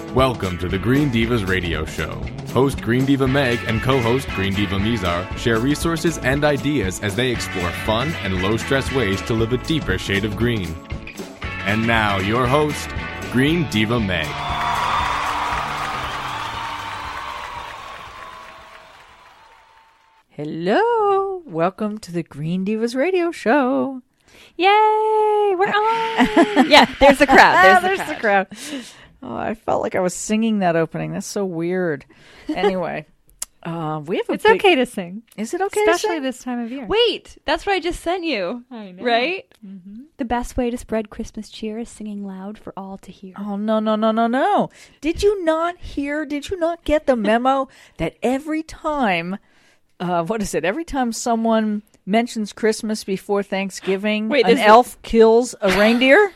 Welcome to the Green Divas Radio Show. Host Green Diva Meg and co-host Green Diva Mizar share resources and ideas as they explore fun and low-stress ways to live a deeper shade of green. And now, your host, Green Diva Meg. Hello! Welcome to the Green Divas Radio Show. Yay! We're on! Yeah, there's the crowd. There's the crowd. Oh, I felt like I was singing that opening. That's so weird. Anyway, we have a It's okay to sing. Is it okay Especially to sing? this time of year. Wait, that's what I just sent you. I know. Right? Mm-hmm. The best way to spread Christmas cheer is singing loud for all to hear. Oh, no. Did you not get the memo that every time, every time someone mentions Christmas before Thanksgiving, an elf kills a reindeer?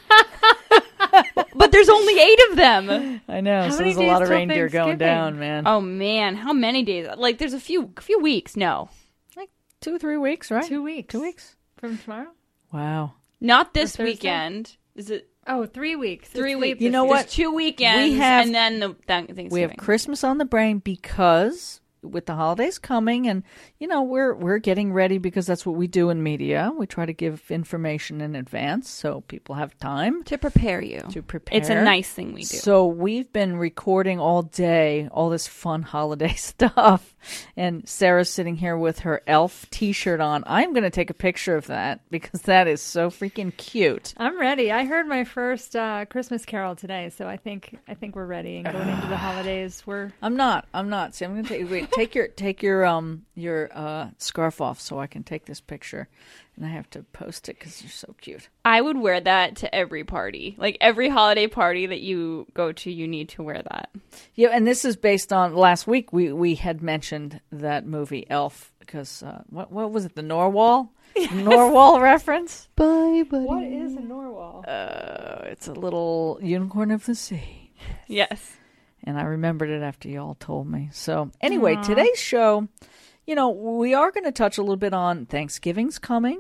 But there's only 8 of them. I know, so many there's a lot days of till reindeer going Thanksgiving? down, man. Oh man, how many days? Like there's a few weeks. No, Like 2 or 3 weeks, right? 2 weeks. 2 weeks. From tomorrow? Wow. not this Thursday? weekend. Is it Oh, 3 weeks. 3 It's weeks? late You know this what? There's 2 weekends, We have- and then the Thanksgiving. We have Christmas on the brain because with the holidays coming, and we're getting ready because that's what we do in media. We try to give information in advance so people have time to prepare you. to prepare. It's a nice thing we do. So we've been recording all day, all this fun holiday stuff. And Sarah's sitting here with her elf t-shirt on. I'm going to take a picture of that because that is so freaking cute. I'm ready. I heard my first Christmas carol today, so I think we're ready. And going into the holidays, I'm not. See, I'm going to take your scarf off so I can take this picture. And I have to post it because you're so cute. I would wear that to every party. Like every holiday party that you go to, you need to wear that. Yeah, and this is based on last week. We had mentioned that movie Elf because what was it? The Norwal. Yes. Norwal reference. Bye, buddy. What is a narwhal? It's a little unicorn of the sea. Yes. And I remembered it after you all told me. So anyway, today's show, we are going to touch a little bit on Thanksgiving's coming.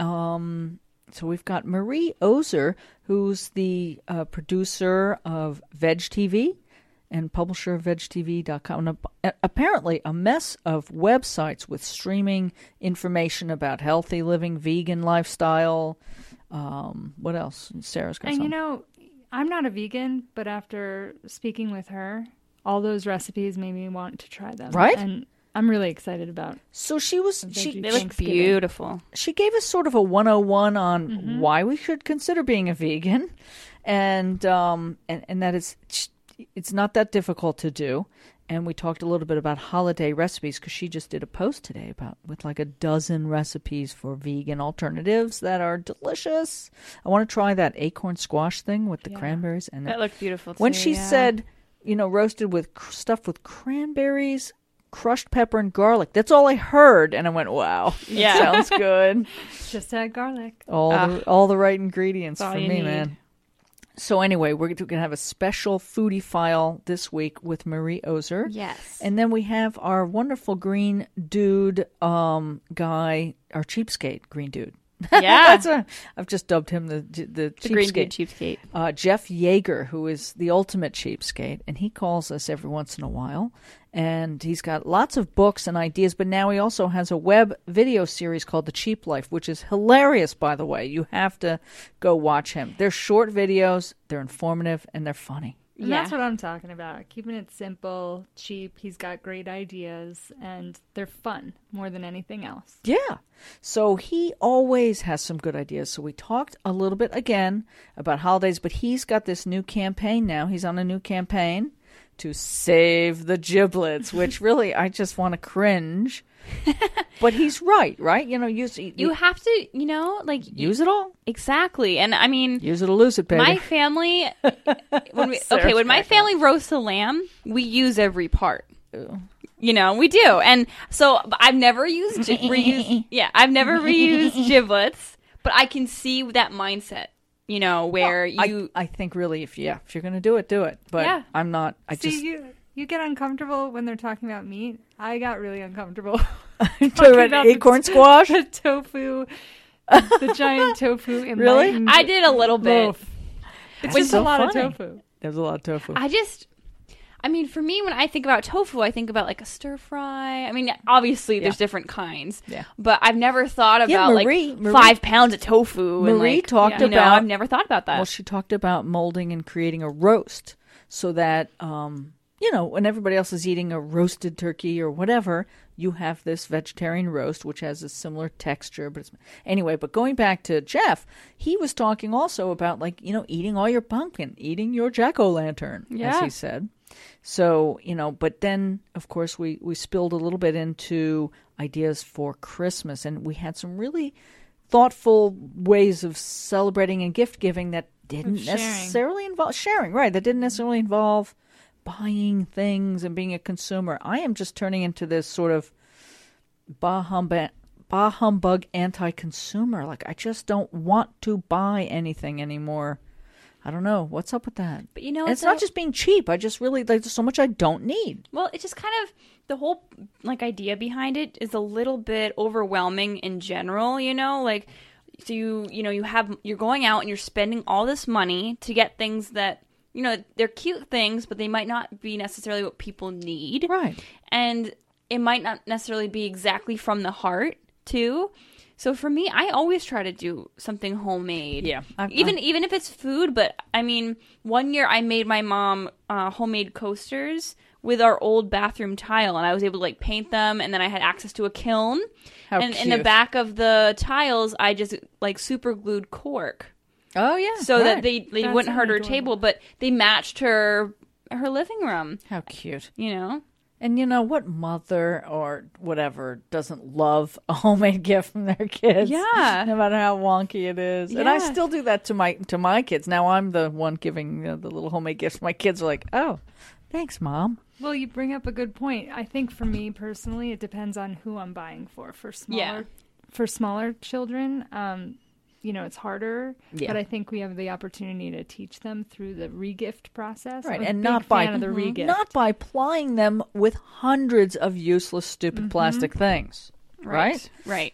So we've got Marie Ozer, who's the producer of Veg TV and publisher of VegTV.com. Apparently a mess of websites with streaming information about healthy living, vegan lifestyle. What else? Sarah's got And something. I'm not a vegan, but after speaking with her, all those recipes made me want to try them. Right? And I'm really excited about. So they They look beautiful. She gave us sort of a 101 on why we should consider being a vegan, and that it's not that difficult to do. And we talked a little bit about holiday recipes because she just did a post today with like a dozen recipes for vegan alternatives that are delicious. I want to try that acorn squash thing with the cranberries. And That looked beautiful too. when she said, roasted with stuffed with cranberries, crushed pepper, and garlic. That's all I heard, and I went, "Wow, Yeah. sounds good." Just add garlic. All the right ingredients That's all for you me, need. man. So anyway, we're going to have a special foodie file this week with Marie Ozer. Yes. And then we have our wonderful green dude guy, our cheapskate green dude. Yeah. I've just dubbed him the cheapskate. Green dude cheapskate. Jeff Yeager, who is the ultimate cheapskate, and he calls us every once in a while. And he's got lots of books and ideas, but now he also has a web video series called The Cheap Life, which is hilarious, by the way. You have to go watch him. They're short videos, they're informative, and they're funny. And that's what I'm talking about. Keeping it simple, cheap. He's got great ideas, and they're fun more than anything else. Yeah. So he always has some good ideas. So we talked a little bit again about holidays, but he's got this new campaign now. He's on a new campaign to save the giblets, which really I just want to cringe. But he's right? You have to, use it all. Exactly. And I mean, Use it or lose it, baby. my family, when my family roasts a lamb, we use every part. We do. And so I've never used I've never reused giblets, but I can see that mindset, where I think really if you're going to do it, do it. But Yeah. I'm not. You get uncomfortable when they're talking about meat. I got really uncomfortable. Talking about acorn squash? The tofu, the giant tofu. Really? I did a little bit. Loaf. It's That's just so a lot funny. of tofu. There's a lot of tofu. I just, I mean, for me, when I think about tofu, I think about like a stir fry. I mean, obviously there's different kinds. Yeah. But I've never thought about Marie, 5 pounds of tofu. Marie and talked about. I've never thought about that. Well, she talked about molding and creating a roast so that, when everybody else is eating a roasted turkey or whatever, you have this vegetarian roast, which has a similar texture. But anyway, but going back to Jeff, he was talking also about eating all your pumpkin, eating your jack-o'-lantern, as he said. So, but then, of course, we spilled a little bit into ideas for Christmas, and we had some really thoughtful ways of celebrating and gift giving that didn't necessarily involve sharing, right? That didn't necessarily involve buying things and being a consumer. I am just turning into this sort of bah humbug anti-consumer. Like, I just don't want to buy anything anymore. I don't know. What's up with that? But it's not just being cheap. I just really, there's so much I don't need. Well, it's just kind of, the whole, idea behind it is a little bit overwhelming in general, So you're going out and you're spending all this money to get things that, they're cute things, but they might not be necessarily what people need. Right. And it might not necessarily be exactly from the heart, too. So for me, I always try to do something homemade. Yeah. Even if it's food, but I mean, one year I made my mom homemade coasters with our old bathroom tile, and I was able to paint them, and then I had access to a kiln. How and cute. in the back of the tiles, I just super glued cork. Oh yeah. So that they That's wouldn't hurt her adorable. table, but they matched her living room. How cute. And what mother or whatever doesn't love a homemade gift from their kids? Yeah. No matter how wonky it is. And I still do that to my kids. Now I'm the one giving the little homemade gifts. My kids are like, oh, thanks, Mom. Well, you bring up a good point. I think for me personally, it depends on who I'm buying for. For smaller children, it's harder. Yeah. But I think we have the opportunity to teach them through the regift process. Right, I'm a and big not by fan of the regift. not by plying them with hundreds of useless, stupid plastic things. Right.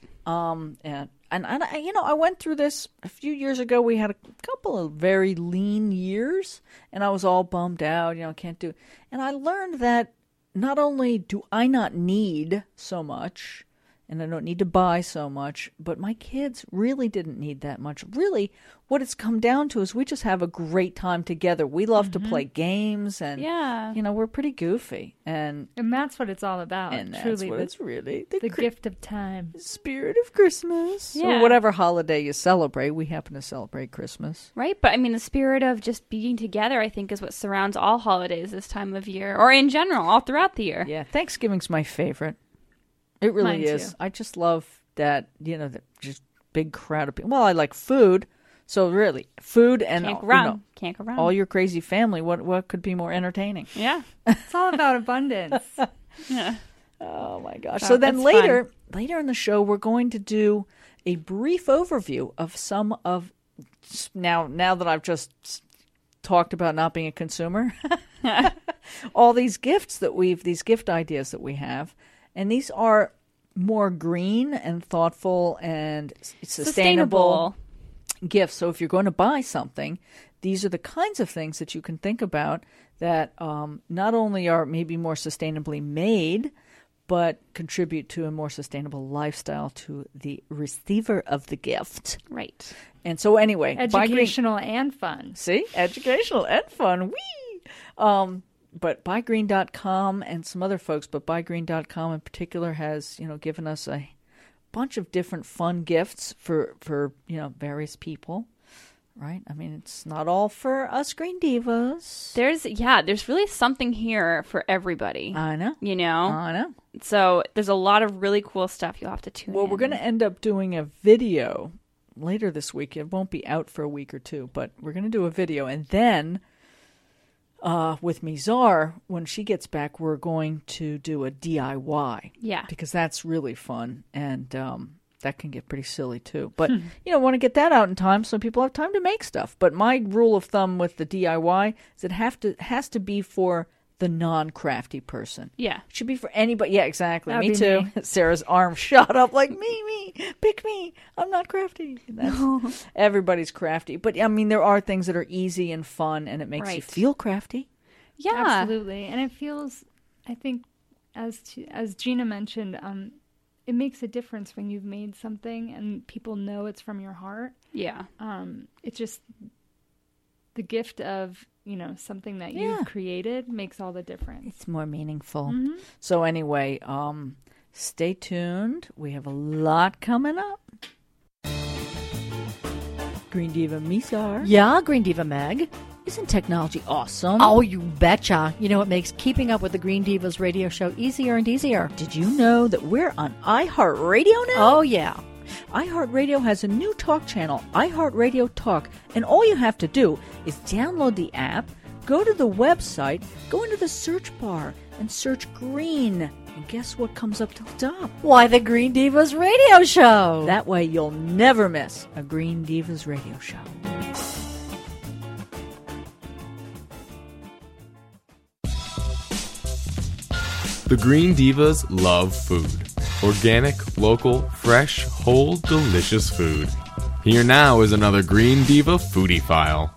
And I went through this a few years ago. We had a couple of very lean years, and I was all bummed out. Can't do. And I learned that not only do I not need so much, and I don't need to buy so much, but my kids really didn't need that much. Really, what it's come down to is we just have a great time together. We love to play games, and we're pretty goofy, and that's what it's all about. and that's truly, what it's really the gift of time, spirit of Christmas, Yeah. or whatever holiday you celebrate. We happen to celebrate Christmas, right, but I mean, the spirit of just being together, I think, is what surrounds all holidays this time of year, or in general, all throughout the year. Yeah, Thanksgiving's my favorite. It really Mine is. too. I just love that, that just big crowd of people. Well, I like food. So really, food and Can't go wrong. all your crazy family. What could be more entertaining? Yeah. It's all about abundance. Yeah. Oh my gosh! So So then it's later in the show, we're going to do a brief overview of some of now that I've just talked about not being a consumer, all these gift ideas that we have. And these are more green and thoughtful and sustainable gifts. So if you're going to buy something, these are the kinds of things that you can think about that not only are maybe more sustainably made, but contribute to a more sustainable lifestyle to the receiver of the gift. Right. And so anyway, Educational and fun. See? Educational and fun. Whee! But BuyGreen.com and some other folks, but BuyGreen.com in particular has, given us a bunch of different fun gifts for various people, right? I mean, it's not all for us Green Divas. There's really something here for everybody. I know. I know. So there's a lot of really cool stuff you'll have to tune in. Well, we're going to end up doing a video later this week. It won't be out for a week or two, but we're going to do a video, and then with Mizar, when she gets back, we're going to do a DIY. Yeah. Because that's really fun, and that can get pretty silly too. But, want to get that out in time so people have time to make stuff. But my rule of thumb with the DIY is it has to be for the non-crafty person. Yeah. It should be for anybody. Yeah, exactly. That'd Me be too. me. Sarah's arm shot up like, me, pick me. I'm not crafty. Everybody's crafty. But, I mean, there are things that are easy and fun, and it makes you Right. feel crafty. Yeah. Absolutely. And it feels, I think, as Gina mentioned, it makes a difference when you've made something and people know it's from your heart. Yeah. It's just the gift of, something that you've created makes all the difference. It's more meaningful. Mm-hmm. So anyway, stay tuned. We have a lot coming up. Green Diva Mizar. Yeah, Green Diva Meg. Isn't technology awesome? Oh, you betcha. It makes keeping up with the Green Divas radio show easier and easier. Did you know that we're on iHeartRadio now? Oh, yeah. iHeartRadio has a new talk channel, iHeartRadio Talk, and all you have to do is download the app, go to the website, go into the search bar, and search Green. And guess what comes up to the top? Why, the Green Divas radio show. That way you'll never miss a Green Divas radio show. The Green Divas love food. Organic, local, fresh, whole, delicious food. Here now is another Green Diva Foodie File.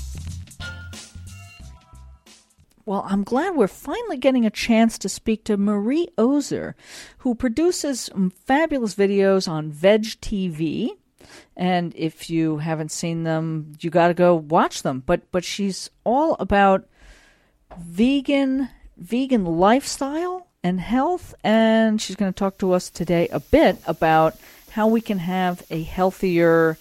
Well, I'm glad we're finally getting a chance to speak to Marie Ozer, who produces some fabulous videos on Veg TV. And if you haven't seen them, you got to go watch them. But she's all about vegan lifestyle and health, and she's going to talk to us today a bit about how we can have a healthier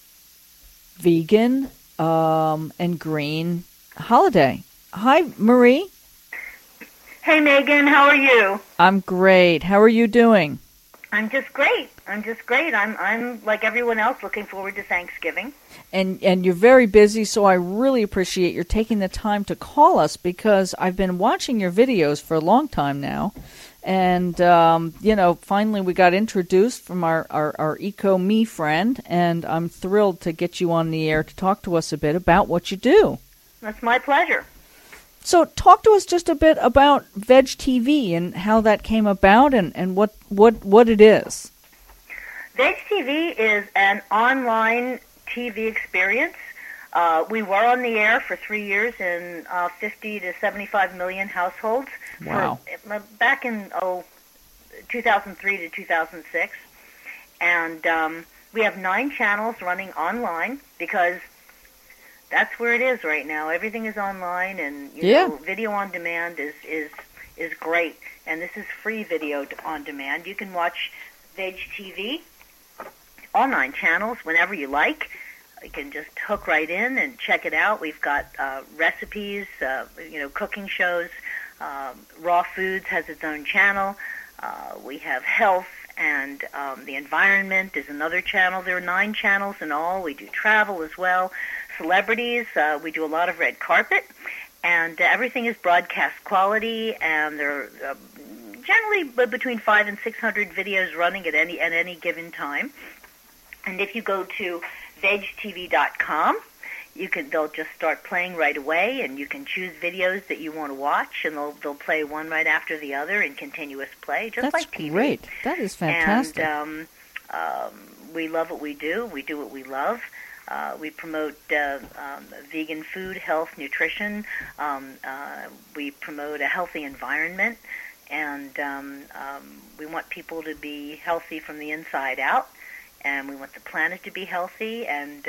vegan and green holiday. Hi, Marie. Hey, Megan. How are you? I'm great. How are you doing? I'm just great. I'm like everyone else, looking forward to Thanksgiving. And you're very busy, so I really appreciate your taking the time to call us, because I've been watching your videos for a long time now. And, finally we got introduced from our Eco-Me friend, and I'm thrilled to get you on the air to talk to us a bit about what you do. That's my pleasure. So talk to us just a bit about Veg TV and how that came about and what it is. Veg TV is an online TV experience. We were on the air for 3 years in 50 to 75 million households. Wow. Back in 2003 to 2006. And we have 9 channels running online because that's where it is right now. Everything is online, and you know, video on demand is great. And this is free video on demand. You can watch Veg TV, all 9 channels, whenever you like. You can just hook right in and check it out. We've got recipes, cooking shows. Raw Foods has its own channel. We have health, and the environment is another channel. There are 9 channels in all. We do travel as well. Celebrities, we do a lot of red carpet, and everything is broadcast quality, and there are generally between 500 and 600 videos running at any given time. And if you go to vegtv.com, they'll just start playing right away, and you can choose videos that you want to watch, and they'll play one right after the other in continuous play, just like TV. That's great. That is fantastic. And we love what we do. We do what we love. We promote vegan food, health, nutrition. We promote a healthy environment, and we want people to be healthy from the inside out, and we want the planet to be healthy, and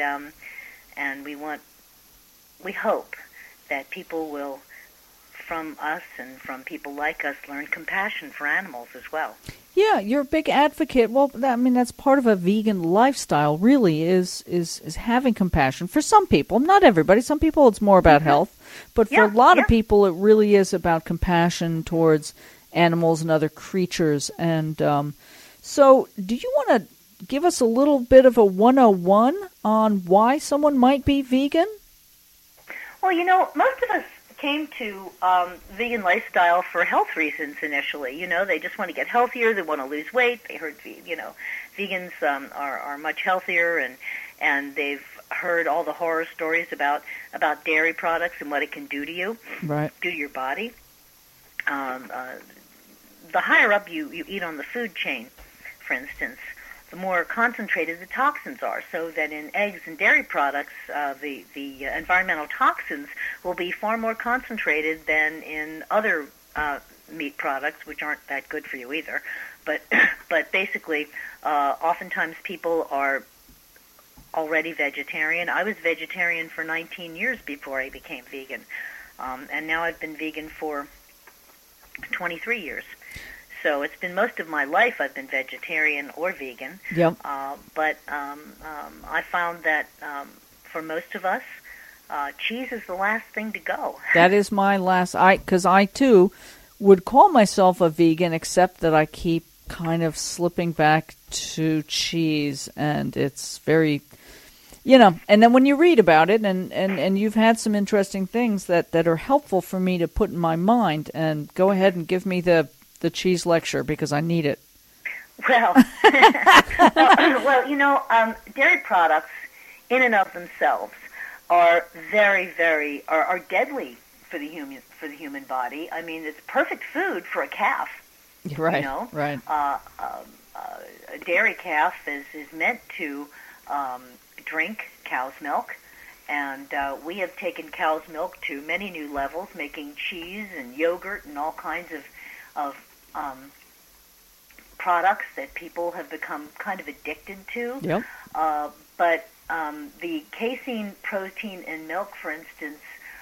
we hope that people will, from us and from people like us, learn compassion for animals as well. Yeah, you're a big advocate. Well, that's part of a vegan lifestyle, really, is having compassion for some people. Not everybody. Some people it's more about health. But for a lot of people, it really is about compassion towards animals and other creatures. And so do you want to give us a little bit of a 101 on why someone might be vegan? Well, most of us came to vegan lifestyle for health reasons initially. They just want to get healthier. They want to lose weight. They heard, vegans are much healthier, and they've heard all the horror stories about dairy products and what it can do to you, do to your body. The higher up you eat on the food chain, for instance, the more concentrated the toxins are. So that in eggs and dairy products, the environmental toxins will be far more concentrated than in other meat products, which aren't that good for you either. But basically, oftentimes people are already vegetarian. I was vegetarian for 19 years before I became vegan, and now I've been vegan for 23 years. So it's been most of my life I've been vegetarian or vegan. Yep. But I found that for most of us, cheese is the last thing to go. That is my last. Because I too would call myself a vegan, except that I keep kind of slipping back to cheese, and it's very, and then when you read about it, and you've had some interesting things that are helpful for me to put in my mind, and go ahead and give me the cheese lecture, because I need it. Well, dairy products in and of themselves are very, very are deadly for the human body. I mean, it's perfect food for a calf. Right. Right. A dairy calf is meant to drink cow's milk, and we have taken cow's milk to many new levels, making cheese and yogurt and all kinds of products that people have become kind of addicted to. Yep. But the casein protein in milk, for instance,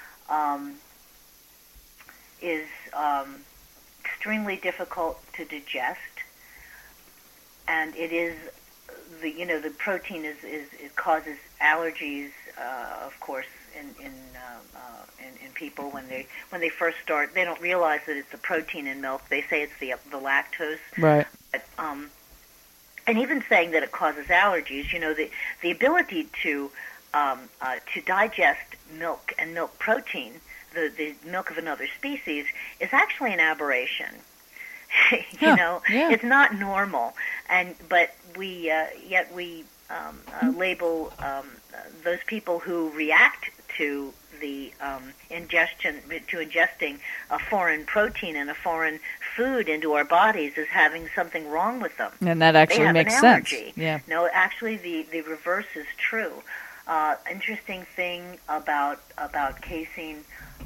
is extremely difficult to digest, and it is the protein it causes allergies, of course, in people when they first start. They don't realize that it's the protein in milk. They say it's the lactose. Right. But, and even saying that it causes allergies, the ability to digest milk and milk protein, the milk of another species, is actually an aberration. It's not normal, but we label those people who react to the ingesting a foreign protein and a foreign food into our bodies as having something wrong with them. And that actually makes sense. Yeah. No, actually, the reverse is true. Interesting thing about casein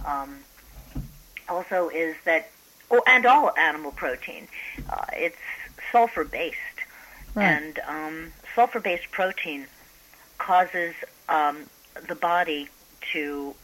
also is that, and all animal protein, it's sulfur-based. Right. And sulfur-based protein causes the body to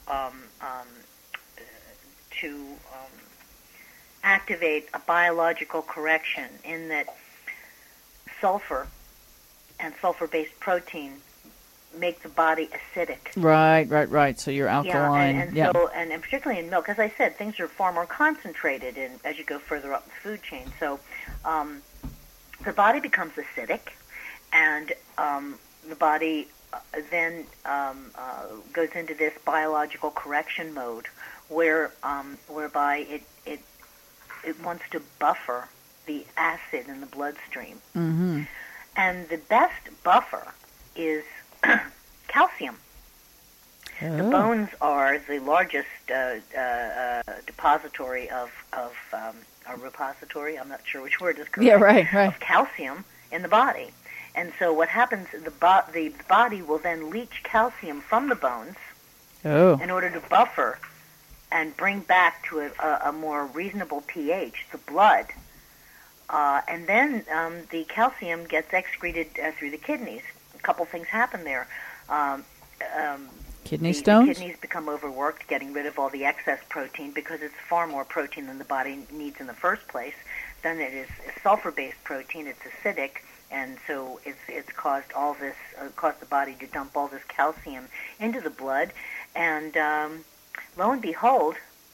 activate a biological correction, in that sulfur and sulfur-based protein make the body acidic. Right. So you're alkaline. Yeah, and particularly in milk, as I said, things are far more concentrated as you go further up the food chain. So the body becomes acidic, and the body then goes into this biological correction mode, whereby it wants to buffer the acid in the bloodstream. Mm-hmm. And the best buffer is calcium. Oh. The bones are the largest depository of a repository, I'm not sure which word is correct, yeah, right. of calcium in the body. And so what happens, the body will then leach calcium from the bones in order to buffer and bring back to a more reasonable pH the blood. And then the calcium gets excreted through the kidneys. A couple things happen there. Kidney stones? The kidneys become overworked, getting rid of all the excess protein, because it's far more protein than the body needs in the first place. Then it is sulfur-based protein. It's acidic, and so it's caused all this, caused the body to dump all this calcium into the blood. And lo and behold,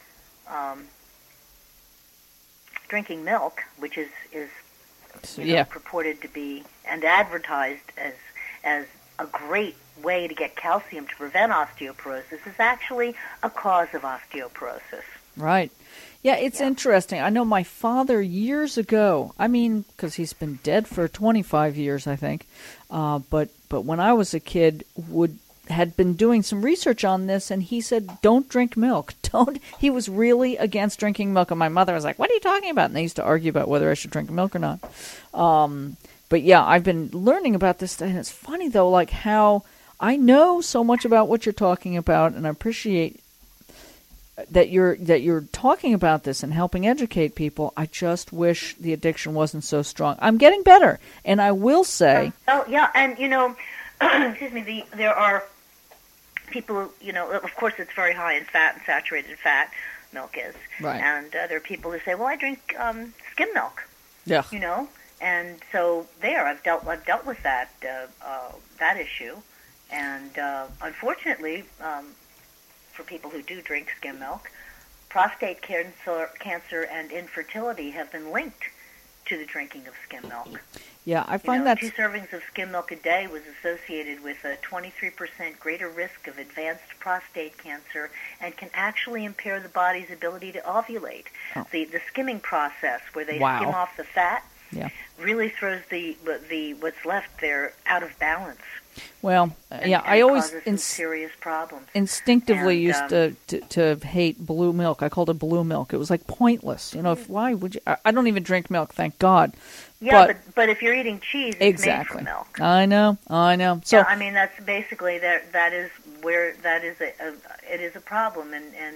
drinking milk, which is purported to be and advertised as a great way to get calcium to prevent osteoporosis, is actually a cause of osteoporosis. Right. Yeah, it's interesting. I know my father years ago, because he's been dead for 25 years, I think, but when I was a kid, had been doing some research on this, and he said, don't drink milk. He was really against drinking milk, and my mother was like, what are you talking about? And they used to argue about whether I should drink milk or not. But yeah, I've been learning about this, and it's funny though, like how I know so much about what you're talking about, and I appreciate that you're talking about this and helping educate people. I just wish the addiction wasn't so strong. I'm getting better, and I will say. And excuse me. There are people, of course, it's very high in fat and saturated fat. Milk is, right. And there are people who say, "Well, I drink skim milk." Yeah. And so I've dealt with that issue, and unfortunately, for people who do drink skim milk, prostate cancer and infertility have been linked to the drinking of skim milk. Yeah, I find that 2 servings of skim milk a day was associated with a 23% greater risk of advanced prostate cancer and can actually impair the body's ability to ovulate. Oh. The skimming process, where they skim off the fat, really throws the what's left there out of balance. Well, and I always serious problems. Instinctively used to hate blue milk. I called it blue milk. It was like pointless. Why would you? I don't even drink milk, thank God. Yeah, but if you're eating cheese, it's made from milk. I know. So I mean, that's basically that is where it is a problem,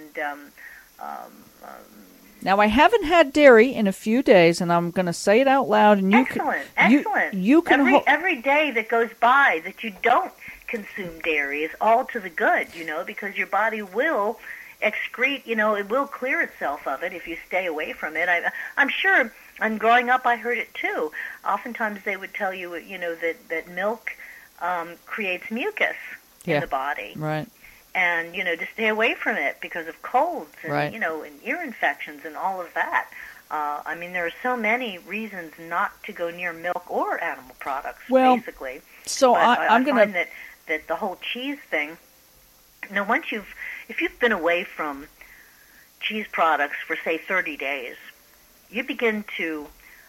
now, I haven't had dairy in a few days, and I'm going to say it out loud. And excellent. You can every day that goes by that you don't consume dairy is all to the good, because your body will excrete, it will clear itself of it if you stay away from it. I'm sure, and growing up I heard it too. Oftentimes they would tell you, that milk creates mucus in the body. Right. And, to stay away from it because of colds and, right. And ear infections and all of that. I mean, there are so many reasons not to go near milk or animal products, basically. So I'm going to... find that the whole cheese thing, if you've been away from cheese products for, say, 30 days, you begin to,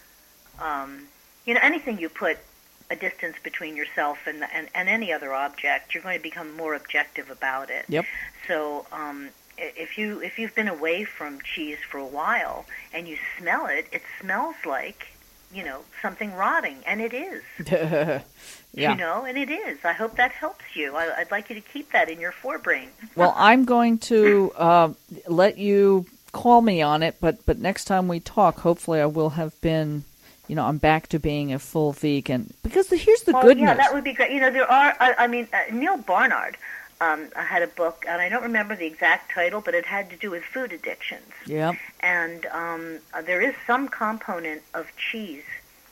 anything you put a distance between yourself and any other object, you're going to become more objective about it. Yep. So if you've been away from cheese for a while and you smell it, it smells like something rotting, and it is. Yeah. And it is. I hope that helps you. I'd like you to keep that in your forebrain. Well, I'm going to let you call me on it, but next time we talk, hopefully I will have been. I'm back to being a full vegan. Because here's the good news. Yeah, that would be great. There are, Neil Barnard had a book, and I don't remember the exact title, but it had to do with food addictions. Yeah. And there is some component of cheese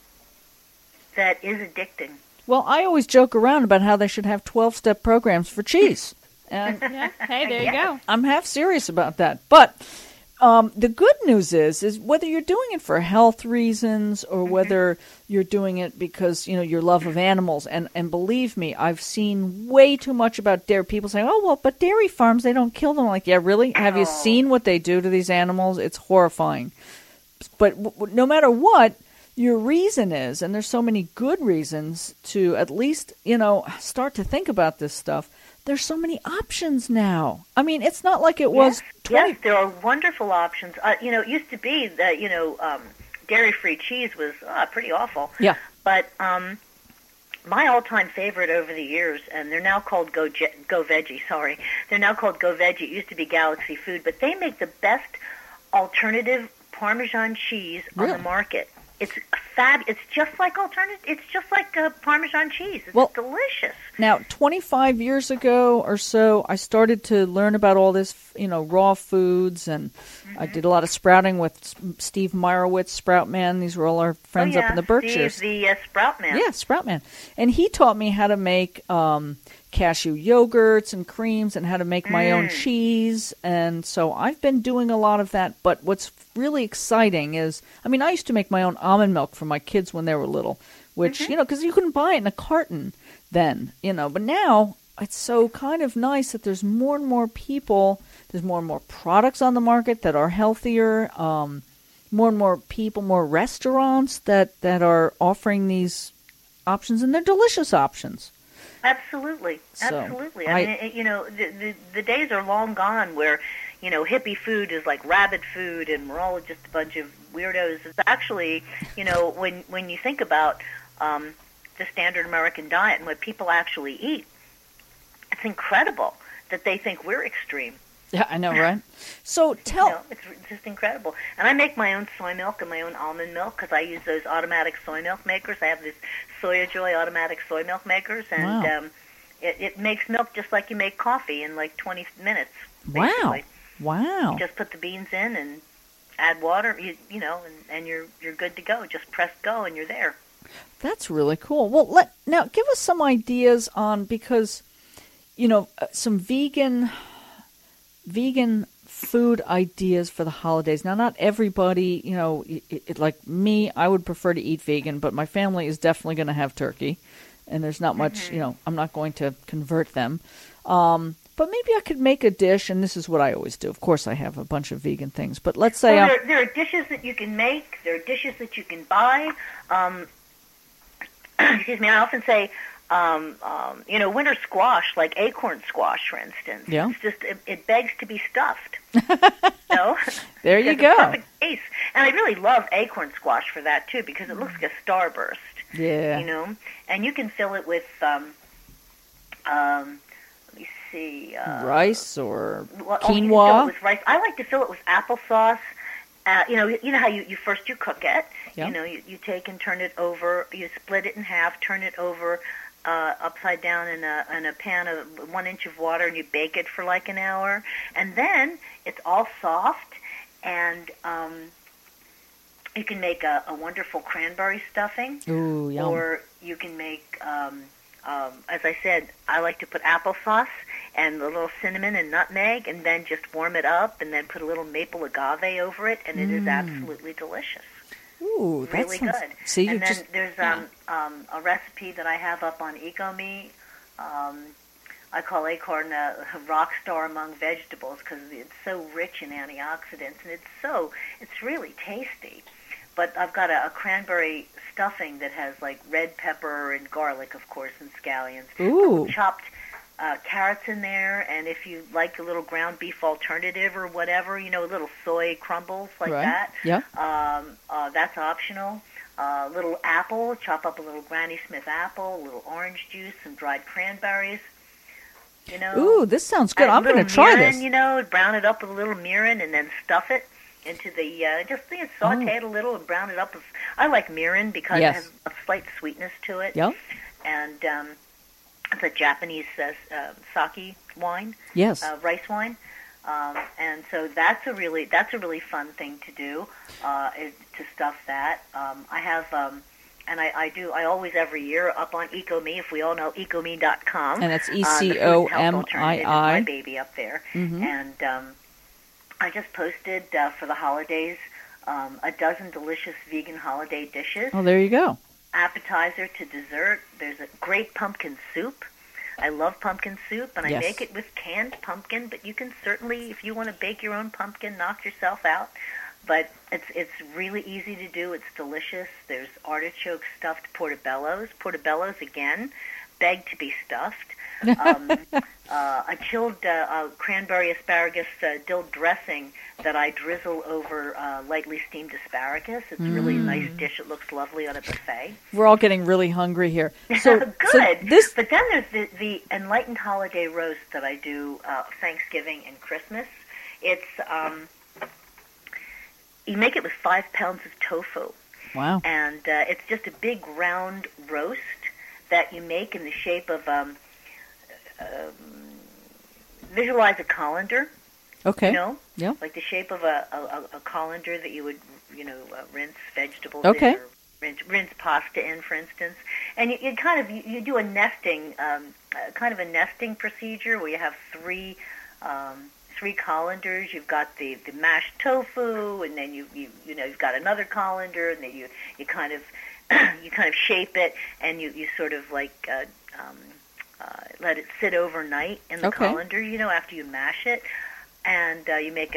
that is addicting. Well, I always joke around about how they should have 12-step programs for cheese. And hey, there you go. I'm half serious about that. But... the good news is whether you're doing it for health reasons or whether you're doing it because, your love of animals. And believe me, I've seen way too much about dairy. People saying, oh, well, but dairy farms, they don't kill them. I'm like, yeah, really? Have you seen what they do to these animals? It's horrifying. But no matter what your reason is, and there's so many good reasons to at least, start to think about this stuff, there's so many options now. I mean, it's not like it was 20... Yes, there are wonderful options. It used to be that, dairy-free cheese was pretty awful. Yeah. But my all-time favorite over the years, and they're now called Go Veggie, sorry. They're now called Go Veggie. It used to be Galaxy Food. But they make the best alternative Parmesan cheese on the market. It's It's just like Parmesan cheese. It's delicious. Now, 25 years ago or so, I started to learn about all this, raw foods, and I did a lot of sprouting with Steve Meyerowitz, Sprout Man. These were all our friends up in the Berkshires. Steve, the Sprout Man. Yeah, Sprout Man. And he taught me how to make cashew yogurts and creams and how to make my own cheese. And so I've been doing a lot of that. But what's really exciting is, I used to make my own almond milk for my kids when they were little, which, because you couldn't buy it in a carton then, but now it's so kind of nice that there's more and more people, there's more and more products on the market that are healthier, more and more people, more restaurants that are offering these options, and they're delicious options. Absolutely. I mean, the days are long gone where, hippie food is like rabbit food and we're all just a bunch of weirdos. It's actually, when you think about the standard American diet and what people actually eat. It's incredible that they think we're extreme. Yeah, I know, right? So it's just incredible. And I make my own soy milk and my own almond milk because I use those automatic soy milk makers. I have this Soya Joy automatic soy milk makers, and it makes milk just like you make coffee in like 20 minutes. Basically. Wow! You just put the beans in and add water, and you're good to go. Just press go, and you're there. That's really cool. Well, now give us some ideas on, because some vegan food ideas for the holidays. Now, not everybody, like me, I would prefer to eat vegan, but my family is definitely going to have turkey, and there's not much, I'm not going to convert them. But maybe I could make a dish, and this is what I always do. Of course, I have a bunch of vegan things, but let's say there are dishes that you can make. There are dishes that you can buy. Excuse me. I often say, winter squash, like acorn squash, for instance. Yeah. It's just it begs to be stuffed. There you go. Perfect taste. And I really love acorn squash for that too, because it looks like a starburst. Yeah. And you can fill it with let me see, rice or quinoa. You can fill it with rice. I like to fill it with applesauce. You know how you first cook it. Yep. You take and turn it over. You split it in half, turn it over upside down in a pan of 1 inch of water, and you bake it for like an hour. And then it's all soft, and you can make a wonderful cranberry stuffing. Ooh, yum. Or you can make, as I said, I like to put applesauce and a little cinnamon and nutmeg, and then just warm it up, and then put a little maple agave over it, and it is absolutely delicious. Ooh, really good. See, and then there's a recipe that I have up on EcoMe. I call acorn a rock star among vegetables because it's so rich in antioxidants, and it's really tasty. But I've got a cranberry stuffing that has like red pepper and garlic, of course, and scallions. Ooh. Chopped carrots in there, and if you like a little ground beef alternative or whatever, little soy crumbles like that. Yeah. That's optional. Little apple, chop up a little Granny Smith apple, a little orange juice, some dried cranberries. Ooh, this sounds good. I'm going to try mirin, this. Brown it up with a little mirin, and then stuff it into the saute it a little and brown it up. I like mirin because it has a slight sweetness to it. Yep. And it's a Japanese sake wine. Yes. Rice wine. And so that's a really fun thing to do, to stuff that. I have, and I always every year up on EcoMe, if we all know EcoMe.com. And that's ECOMII. My baby up there. Mm-hmm. And I just posted for the holidays a dozen delicious vegan holiday dishes. Oh, there you go. Appetizer to dessert. There's a great pumpkin soup. I love pumpkin soup, and I make it with canned pumpkin, but you can certainly, if you want to bake your own pumpkin, knock yourself out. But it's really easy to do. It's delicious. There's artichoke stuffed portobellos. Portobellos, again, beg to be stuffed. A chilled cranberry asparagus dill dressing that I drizzle over lightly steamed asparagus. It's really a nice dish. It looks lovely on a buffet. We're all getting really hungry here. So good. So but then there's the enlightened holiday roast that I do Thanksgiving and Christmas. It's you make it with 5 pounds of tofu. Wow. And it's just a big round roast that you make in the shape of visualize a colander. Okay. Yeah. Like the shape of a colander that you would, rinse vegetables in, or rinse pasta in, for instance. And you kind of you do a nesting, kind of a nesting procedure where you have three colanders. You've got the mashed tofu, and then you've got another colander, and then you kind of shape it, and you sort of like let it sit overnight in the colander, after you mash it. And you make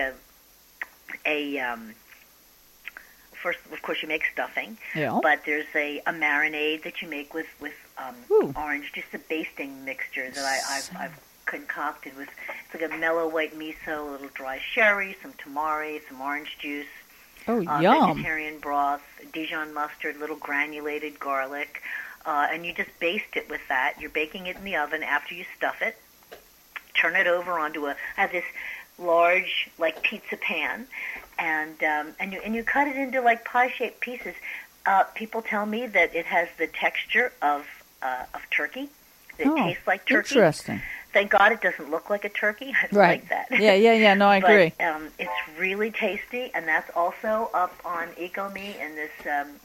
first, of course, you make stuffing. Yeah. But there's a marinade that you make with orange, just a basting mixture that I've concocted with. It's like a mellow white miso, a little dry sherry, some tamari, some orange juice, yum. vegetarian broth, Dijon mustard, little granulated garlic, and you just baste it with that. You're baking it in the oven after you stuff it. Turn it over onto I have this large, like, pizza pan, and you cut it into, like, pie-shaped pieces. People tell me that it has the texture of turkey. It tastes like turkey. Interesting. Thank God it doesn't look like a turkey. I like that. Yeah. No, I agree. It's really tasty, and that's also up on EcoMe in this.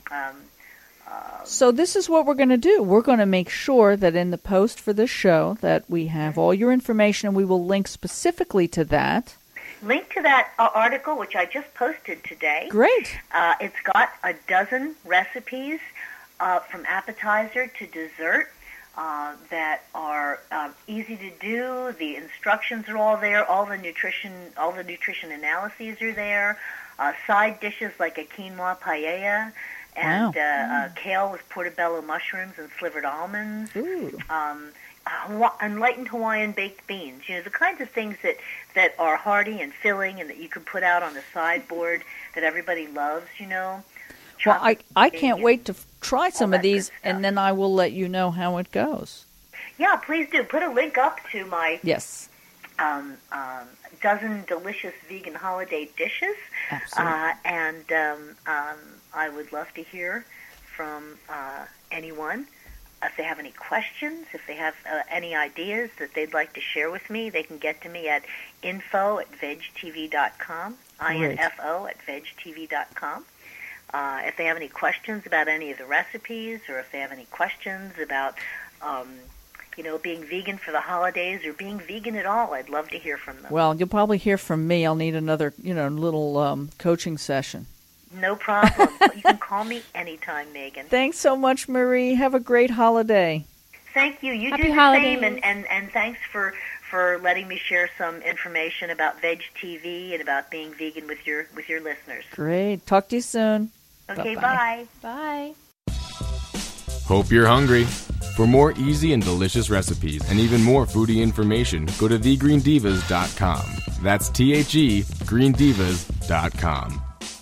So this is what we're going to do. We're going to make sure that in the post for this show that we have all your information, and we will link specifically to that. Link to that article, which I just posted today. Great. It's got a dozen recipes from appetizer to dessert. That are easy to do. The instructions are all there. All the nutrition analyses are there. Side dishes like a quinoa paella and kale with portobello mushrooms and slivered almonds. Enlightened Hawaiian baked beans. You know, the kinds of things that are hearty and filling and that you can put out on the sideboard that everybody loves. You know. Well, I can't wait to try some of these, and then I will let you know how it goes. Yeah, please do. Put a link up to my dozen delicious vegan holiday dishes. Absolutely. And I would love to hear from anyone. If they have any questions, if they have any ideas that they'd like to share with me, they can get to me at info@vegtv.com, info@vegtv.com. If they have any questions about any of the recipes, or if they have any questions about, being vegan for the holidays or being vegan at all, I'd love to hear from them. Well, you'll probably hear from me. I'll need another, little coaching session. No problem. You can call me anytime, Megan. Thanks so much, Marie. Have a great holiday. Thank you. You Happy do the holidays. same, and thanks for letting me share some information about Veg TV and about being vegan with your listeners. Great. Talk to you soon. Okay, Bye-bye. Bye. Hope you're hungry. For more easy and delicious recipes and even more foodie information, go to thegreendivas.com. That's THE greendivas.com.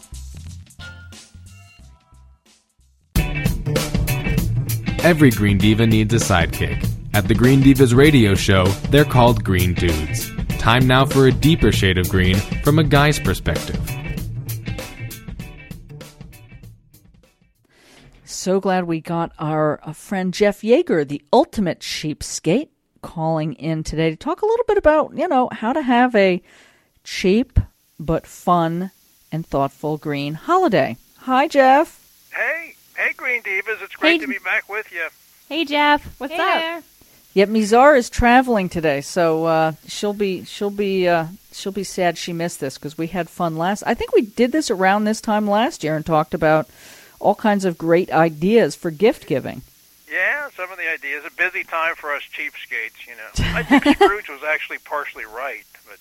Every Green Diva needs a sidekick. At the Green Divas radio show, they're called Green Dudes. Time now for a deeper shade of green from a guy's perspective. So glad we got our friend Jeff Yeager, the ultimate cheapskate, calling in today to talk a little bit about, how to have a cheap but fun and thoughtful green holiday. Hi, Jeff. Hey, Green Divas. It's great to be back with you. Hey, Jeff. What's up? There. Yep, Mizar is traveling today, so she'll be sad she missed this because we had fun last. I think we did this around this time last year and talked about all kinds of great ideas for gift giving. Yeah, some of the ideas. A busy time for us cheapskates, I think Scrooge was actually partially right, but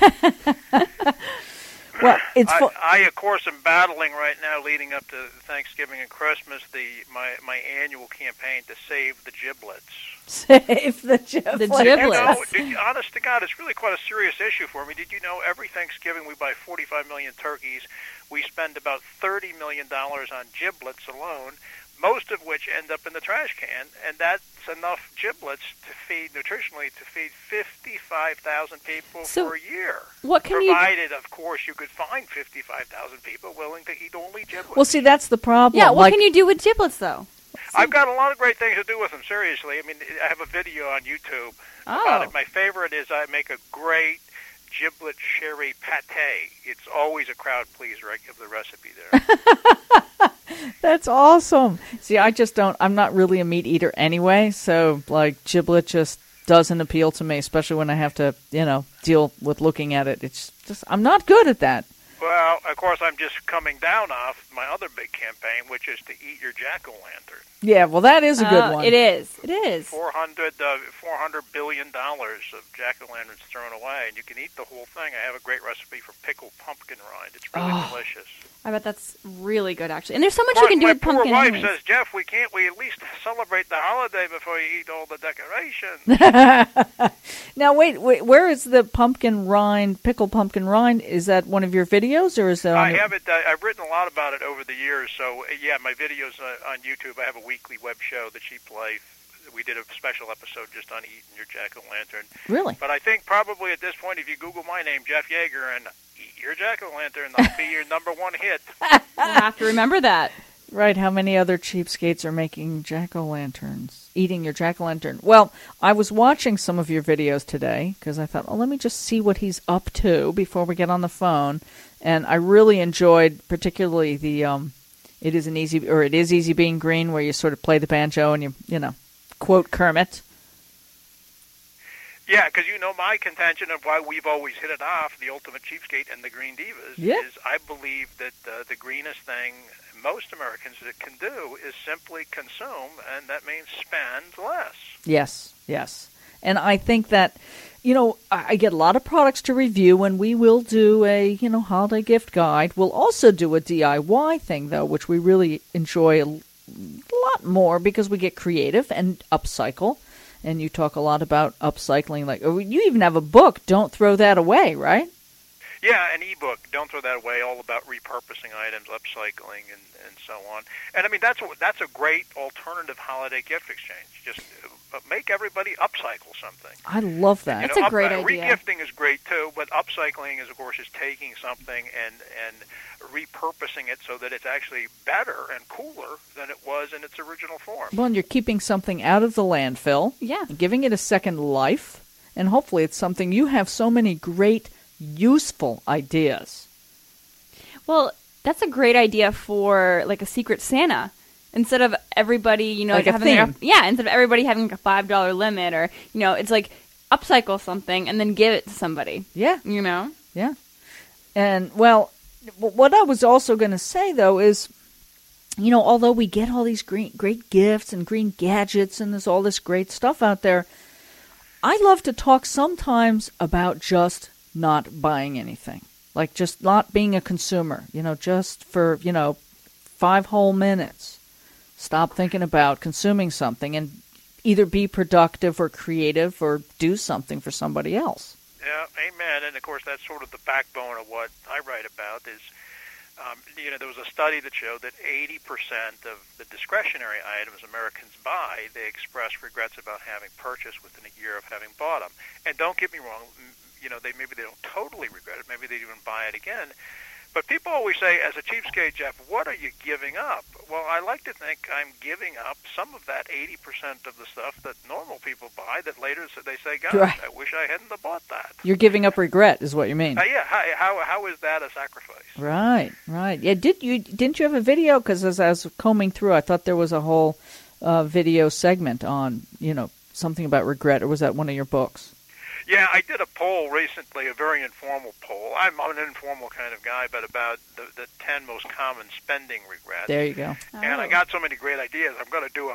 well, it's I of course am battling right now, leading up to Thanksgiving and Christmas, my annual campaign to save the giblets. Save the giblets. The giblets. Honest to God, it's really quite a serious issue for me. Did you know every Thanksgiving we buy 45 million turkeys? We spend about $30 million on giblets alone, most of which end up in the trash can, and that's enough giblets to feed 55,000 people for a year. What can Provided, of course, you could find 55,000 people willing to eat only giblets. Well, see, that's the problem. Yeah, what can you do with giblets, though? I've got a lot of great things to do with them, seriously. I mean, I have a video on YouTube about it. My favorite is I make a great giblet sherry pate. It's always a crowd pleaser. I give the recipe there. That's awesome. See, I'm not really a meat eater anyway, so giblet just doesn't appeal to me, especially when I have to, deal with looking at it. It's just, I'm not good at that. Well, of course, I'm just coming down off my other big campaign, which is to eat your jack-o'-lantern. Yeah, well, that is a good one. It is. $400 billion of jack-o'-lanterns thrown away, and you can eat the whole thing. I have a great recipe for pickled pumpkin rind. It's really delicious. I bet that's really good, actually. And there's so much you can do with pumpkin. My poor wife says, Jeff, can't we at least celebrate the holiday before you eat all the decorations? Now, wait, where is the pickled pumpkin rind? Is that one of your videos? videos, or is that? I haven't. I've written a lot about it over the years. So yeah, my videos on YouTube. I have a weekly web show, The Cheap Life. We did a special episode just on eating your jack-o'-lantern. Really? But I think probably at this point, if you Google my name, Jeff Yeager, and eat your jack-o'-lantern, that'll be your number one hit. We'll have to remember that. Right, how many other cheapskates are making jack-o'-lanterns, eating your jack-o'-lantern? Well, I was watching some of your videos today because I thought, let me just see what he's up to before we get on the phone. And I really enjoyed particularly the It Is Easy Being Green, where you sort of play the banjo and you know, quote Kermit. Yeah, because my contention of why we've always hit it off, the Ultimate Cheapskate and the Green Divas, is I believe that the greenest thing most Americans can do is simply consume, and that means spend less. Yes. And I think that, I get a lot of products to review, and we will do a, holiday gift guide. We'll also do a DIY thing, though, which we really enjoy a lot more because we get creative and upcycle. And you talk a lot about upcycling. Like, you even have a book, Don't Throw That Away, right? Yeah, an ebook, Don't Throw That Away, all about repurposing items, upcycling, and so on. And I mean, that's a great alternative holiday gift exchange. Just make everybody upcycle something. I love that. That's a great idea. Regifting is great too, but upcycling is, of course, taking something and repurposing it so that it's actually better and cooler than it was in its original form. Well, and you're keeping something out of the landfill, giving it a second life, and hopefully it's something you have so many great useful ideas. Well, that's a great idea for like a Secret Santa. Instead of everybody, like having a theme. instead of everybody having a $5 limit, or it's like upcycle something and then give it to somebody. Yeah. Yeah. And well, what I was also going to say though is, although we get all these great gifts and green gadgets and there's all this great stuff out there, I love to talk sometimes about just not buying anything, like just not being a consumer, just for, 5 whole minutes. Stop thinking about consuming something and either be productive or creative or do something for somebody else. Yeah, amen. And of course, that's sort of the backbone of what I write about is, there was a study that showed that 80% of the discretionary items Americans buy, they express regrets about having purchased within a year of having bought them. And don't get me wrong, maybe they don't totally regret it. Maybe they even buy it again. But people always say, as a cheapskate, Jeff, what are you giving up? Well, I like to think I'm giving up some of that 80% of the stuff that normal people buy that later they say, God, right. I wish I hadn't have bought that. You're giving up regret is what you mean. Yeah. How is that a sacrifice? Right. Yeah, didn't you have a video? Because as I was combing through, I thought there was a whole video segment on, something about regret, or was that one of your books? Yeah, I did a poll recently, a very informal poll. I'm an informal kind of guy, but about the 10 most common spending regrets. There you go. And I got so many great ideas. I'm going to do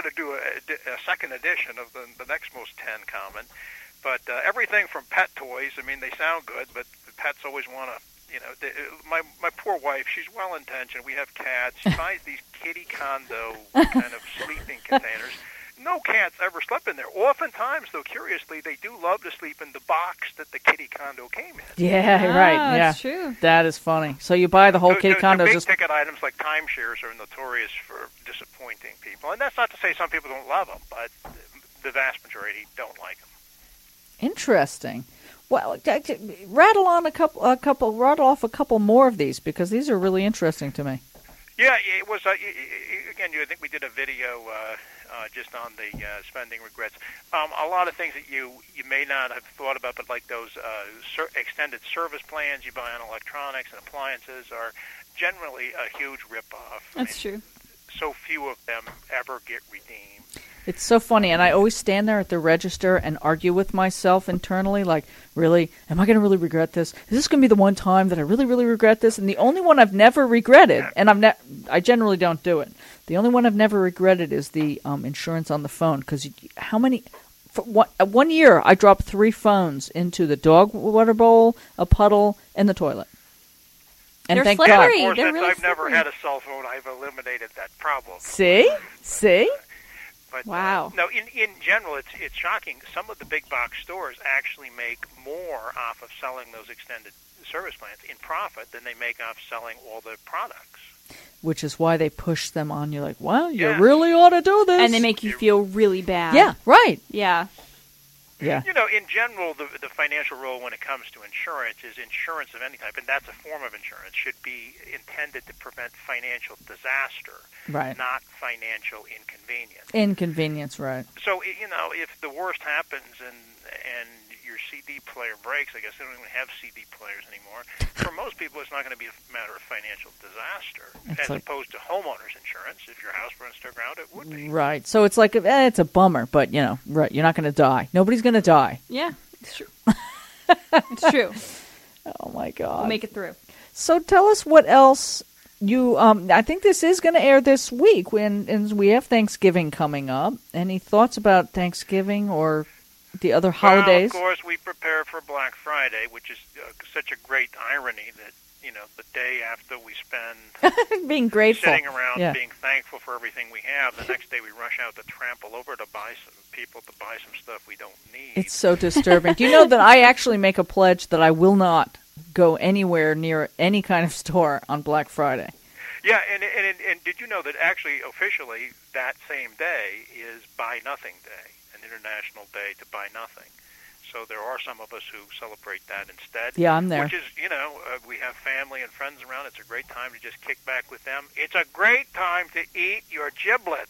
a second edition of the next most 10 common. But everything from pet toys. I mean, they sound good, but the pets always want to. My poor wife, she's well-intentioned. We have cats. She buys these kitty condo kind of sleeping containers. No cats ever slept in there. Oftentimes, though, curiously, they do love to sleep in the box that the kitty condo came in. Yeah, right. Yeah, that's true. That is funny. So you buy the whole kitty condo. The big-ticket items like timeshares are notorious for disappointing people. And that's not to say some people don't love them, but the vast majority don't like them. Interesting. Well, rattle off a couple more of these, because these are really interesting to me. Yeah, it was. Again, I think we did a video just on the spending regrets. A lot of things that you may not have thought about, but like those extended service plans you buy on electronics and appliances are generally a huge ripoff. That's true. So few of them ever get redeemed. It's so funny, and I always stand there at the register and argue with myself internally, like, really, am I going to really regret this? Is this going to be the one time that I really, really regret this? And the only one I've never regretted, and I generally don't do it, the only one I've never regretted is the insurance on the phone, because how many... For one year, I dropped 3 phones into the dog water bowl, a puddle, and the toilet. And They're thank slippery. God. Of course, They're since really I've never slippery. had a cell phone, I've eliminated that problem. See? But, Wow. No, in general, it's shocking. Some of the big box stores actually make more off of selling those extended service plans in profit than they make off selling all the products. Which is why they push them on you like, well, you really ought to do this. And they make you feel really bad. Yeah, right. Yeah. Yeah. You know, in general, the financial rule when it comes to insurance is insurance of any type, and that's a form of insurance, should be intended to prevent financial disaster, right, not financial inconvenience. Inconvenience, right. So, you know, if the worst happens and your CD player breaks, I guess they don't even have CD players anymore, for most people it's not going to be a matter of financial disaster, as opposed to homeowners insurance. If your house burns to the ground, it would be. Right. So it's like, it's a bummer, but, you know, right, you're not going to die. Nobody's going to die. Yeah, it's true. It's true. Oh, my God. We'll make it through. So tell us what else you, I think this is going to air this week when we have Thanksgiving coming up. Any thoughts about Thanksgiving or the other holidays? Well, of course, we prepare for Black Friday, which is such a great irony that, you know, the day after we spend being grateful, sitting around being thankful for everything we have, the next day we rush out to trample over to buy some stuff we don't need. It's so disturbing. Do you know that I actually make a pledge that I will not go anywhere near any kind of store on Black Friday? Yeah, and did you know that actually officially that same day is Buy Nothing Day, an international day to buy nothing. So there are some of us who celebrate that instead. Yeah, I'm there. Which is, you know, we have family and friends around. It's a great time to just kick back with them. It's a great time to eat your giblets.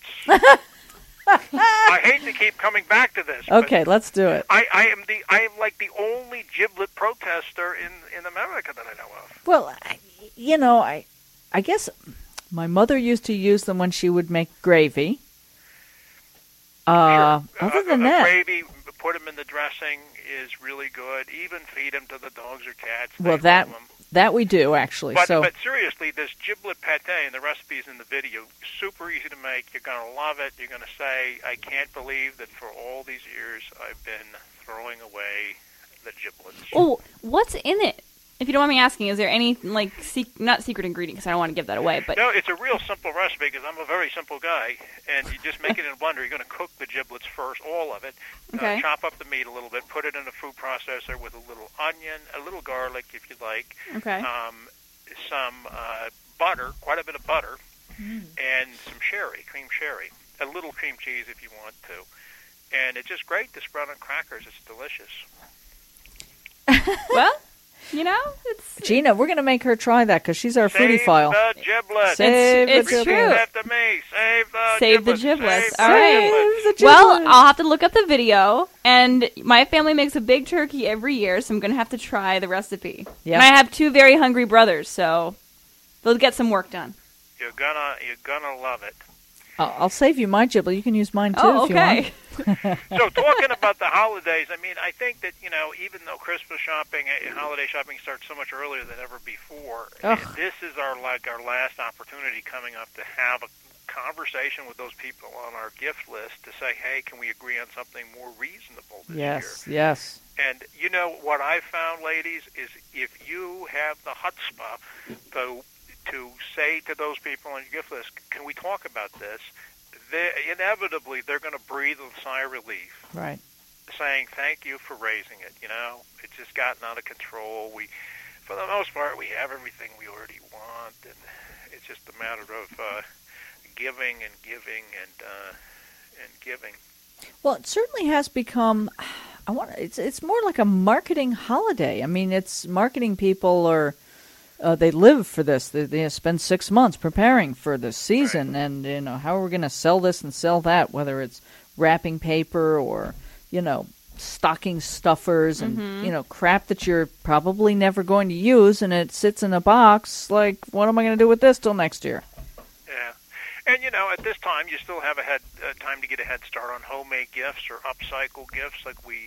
I hate to keep coming back to this. Okay, let's do it. I am like the only giblet protester in America that I know of. Well, you know, I guess my mother used to use them when she would make gravy. Sure. Other than that, gravy, put them in the dressing is really good. Even feed them to the dogs or cats. Well, that we do actually. But seriously, seriously, this giblet pate and the recipes in the video, super easy to make. You're going to love it. You're going to say, I can't believe that for all these years I've been throwing away the giblets. Oh, what's in it? If you don't mind me asking, is there any, like, not secret ingredient, because I don't want to give that away, but... No, it's a real simple recipe, because I'm a very simple guy, and you just make it in a blender. You're going to cook the giblets first, all of it. Okay. Chop up the meat a little bit, put it in a food processor with a little onion, a little garlic, if you like. Okay. Some butter, quite a bit of butter, and some sherry, cream sherry. A little cream cheese if you want to. And it's just great to spread on crackers. It's delicious. Well... You know, it's... Gina, we're going to make her try that because she's our foodie file. Save the giblets. It's true. That to me. Save the giblets. Save All the right. giblets. Well, I'll have to look up the video. And my family makes a big turkey every year, so I'm going to have to try the recipe. Yep. And I have two very hungry brothers, so they'll get some work done. You're gonna love it. I'll save you my giblet. You can use mine too if you want. So talking about the holidays, I mean, I think that, you know, even though Christmas shopping, holiday shopping starts so much earlier than ever before, this is our last opportunity coming up to have a conversation with those people on our gift list to say, hey, can we agree on something more reasonable this year? Yes. And you know what I've found, ladies, is if you have the chutzpah to say to those people on your gift list, can we talk about this? Inevitably, they're going to breathe a sigh of relief. Right. Saying, thank you for raising it. You know, it's just gotten out of control. For the most part, we have everything we already want, and it's just a matter of giving and giving and giving. Well, it certainly has become. It's more like a marketing holiday. I mean, it's marketing people are. They live for this. They spend 6 months preparing for this season, right. And, you know, how are we going to sell this and sell that, whether it's wrapping paper or, you know, stocking stuffers and, you know, crap that you're probably never going to use, and it sits in a box. Like, what am I going to do with this till next year? Yeah. And, you know, at this time, you still have time to get a head start on homemade gifts or upcycle gifts like we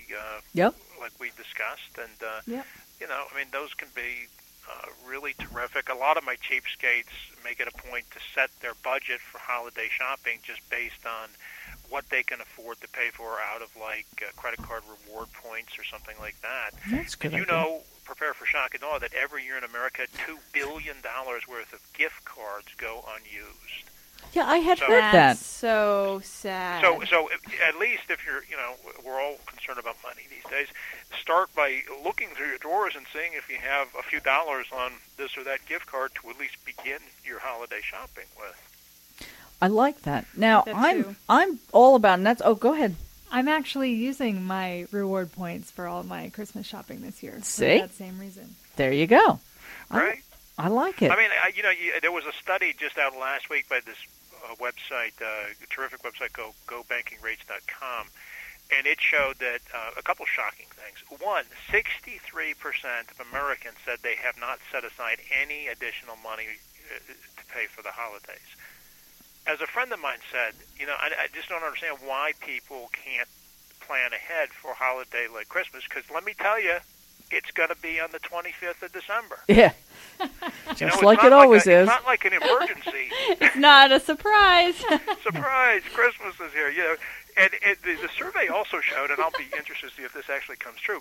discussed. And, you know, I mean, those can be... really terrific. A lot of my cheapskates make it a point to set their budget for holiday shopping just based on what they can afford to pay for out of, like, credit card reward points or something like that. That's good. And you know, prepare for shock and awe, that every year in America, $2 billion worth of gift cards go unused. Yeah, I had heard that. So sad. So at least if you're, we're all concerned about money these days, start by looking through your drawers and seeing if you have a few dollars on this or that gift card to at least begin your holiday shopping with. I like that. Now, I'm all about, and that's, go ahead. I'm actually using my reward points for all my Christmas shopping this year. See? For that same reason. There you go. Right. I like it. I mean, there was a study just out last week by this website, terrific website, GoBankingRates.com, and it showed that a couple shocking things. One, 63% of Americans said they have not set aside any additional money to pay for the holidays. As a friend of mine said, I just don't understand why people can't plan ahead for a holiday like Christmas, because let me tell you, it's going to be on the 25th of December. Yeah. Just like it always is. It's not like an emergency. It's not a surprise. Surprise! Christmas is here. And the survey also showed, and I'll be interested to see if this actually comes true,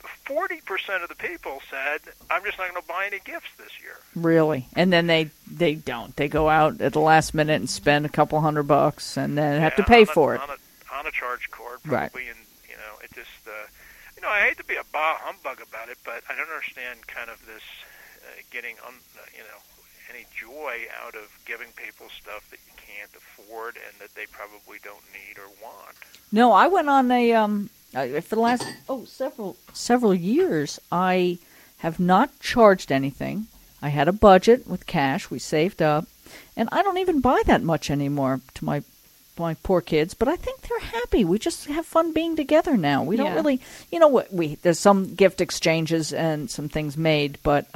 40% of the people said, I'm just not going to buy any gifts this year. Really? And then they don't. They go out at the last minute and spend a couple $100 and then have to pay for it. On a charge card, probably. Right. And, it just... I hate to be a bah humbug about it, but I don't understand kind of this getting, any joy out of giving people stuff that you can't afford and that they probably don't need or want. No, I went on for the last several years. I have not charged anything. I had a budget with cash. We saved up, and I don't even buy that much anymore to my poor kids, but I think they're happy. We just have fun being together now. We don't really, there's some gift exchanges and some things made, but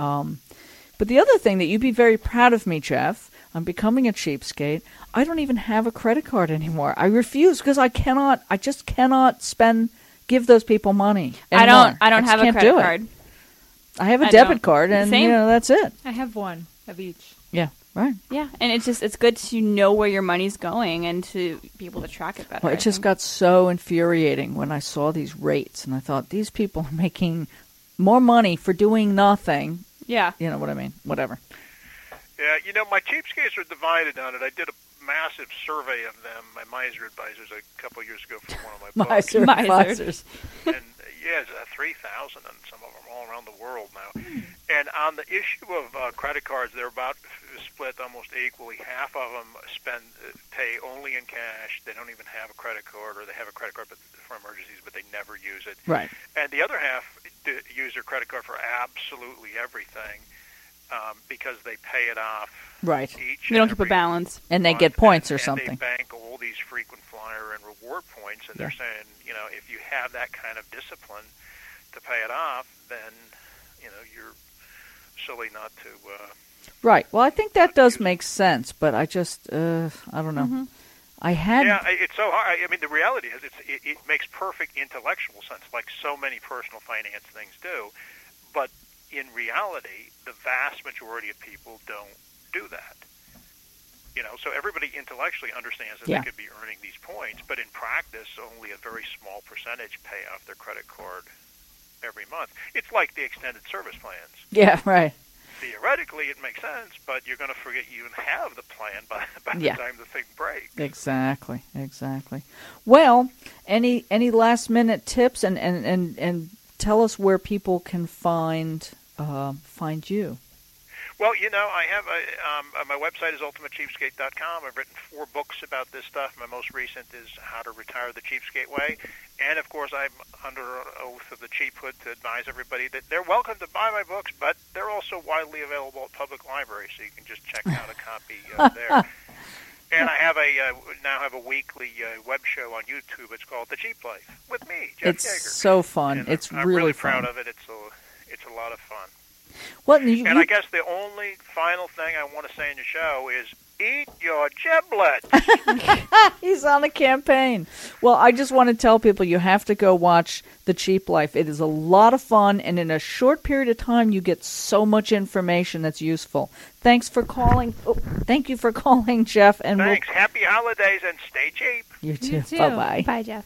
the other thing that you'd be very proud of me, Jeff, I'm becoming a cheapskate. I don't even have a credit card anymore. I refuse because I just cannot give those people money anymore. I don't have a credit card. I have a debit card, and that's it. I have one of each. Yeah. Right. Yeah, and it's good to know where your money's going and to be able to track it better. Well, it just got so infuriating when I saw these rates, and I thought, these people are making more money for doing nothing. Yeah. You know what I mean? Whatever. Yeah, my cheapskates are divided on it. I did a massive survey of them, my Miser advisors, a couple of years ago for one of my books. Miser advisors. And, it's 3,000, and some of them all around the world now. And on the issue of credit cards, they're about split almost equally. Half of them pay only in cash. They don't even have a credit card, or they have a credit card for emergencies, but they never use it. Right. And the other half use their credit card for absolutely everything because they pay it off. Right. They don't keep a balance. And they get points or something. And they bank all these frequent flyer and reward points, and they're saying, if you have that kind of discipline to pay it off, then, you're silly not to... Right. Well, I think that does make sense, but I just, I don't know. Mm-hmm. Yeah, it's so hard. I mean, the reality is it makes perfect intellectual sense, like so many personal finance things do. But in reality, the vast majority of people don't do that. So everybody intellectually understands that they could be earning these points, but in practice, only a very small percentage pay off their credit card every month. It's like the extended service plans. Yeah, right. Theoretically, it makes sense, but you're going to forget you even have the plan by the time the thing breaks. Exactly. Well, any last minute tips and tell us where people can find you. Well, I have my website is ultimatecheapskate.com. I've written 4 books about this stuff. My most recent is How to Retire the Cheapskate Way. And, of course, I'm under oath of the Cheap Hood to advise everybody that they're welcome to buy my books, but they're also widely available at public libraries, so you can just check out a copy there. And I now have a weekly web show on YouTube. It's called The Cheap Life with me, Jeff Yeager. It's so fun. And it's I'm really proud fun. of it. It's a lot of fun. Well, I guess the only final thing I want to say in the show is eat your giblets. He's on a campaign. Well, I just want to tell people you have to go watch The Cheap Life. It is a lot of fun, and in a short period of time, you get so much information that's useful. Thanks for calling. Thank you for calling, Jeff. And thanks. Happy holidays and stay cheap. You too. You too. Bye-bye. Bye, Jeff.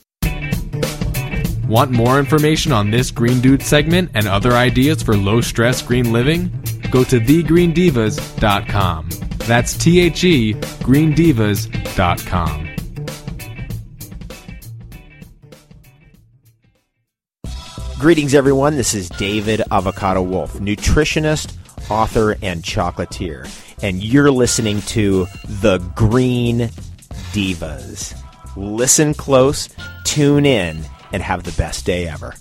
Want more information on this Green Dude segment and other ideas for low-stress green living? Go to thegreendivas.com. That's THE greendivas.com. Greetings, everyone. This is David Avocado Wolf, nutritionist, author, and chocolatier. And you're listening to The Green Divas. Listen close, tune in, and have the best day ever.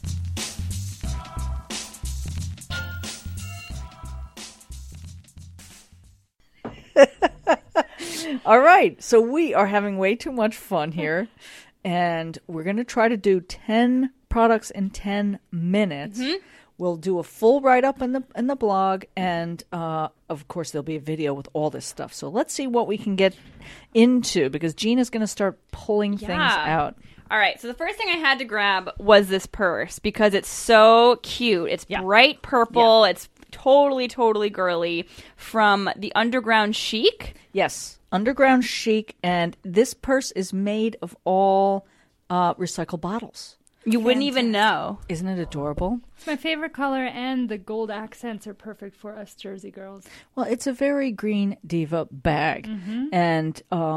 All right, so we are having way too much fun here, and we're going to try to do 10 products in 10 minutes. Mm-hmm. We'll do a full write-up in the blog, and of course there'll be a video with all this stuff. So let's see what we can get into, because Gina's going to start pulling things out. All right, so the first thing I had to grab was this purse, because it's so cute. It's bright purple. It's totally, totally girly, from the Underground Chic. Yes, Underground Chic, and this purse is made of all recycled bottles. You wouldn't even know. Isn't it adorable? It's my favorite color, and the gold accents are perfect for us Jersey girls. Well, it's a very Green Diva bag. Mm-hmm. And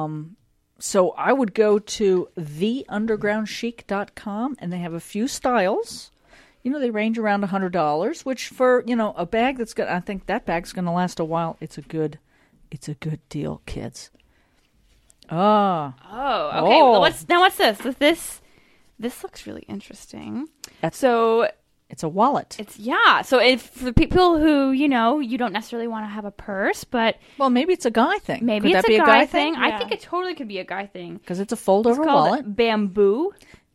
so I would go to theundergroundchic.com, and they have a few styles. You know, they range around $100, which for, a bag that's good, I think that bag's going to last a while. It's a good deal, kids. Oh, okay. Well, what's this? This looks really interesting. It's a wallet. So for people who, you don't necessarily want to have a purse, but... Well, maybe it's a guy thing. Maybe could it's that be a guy thing. Yeah. I think it totally could be a guy thing. Because it's a fold-over wallet. Bamboo.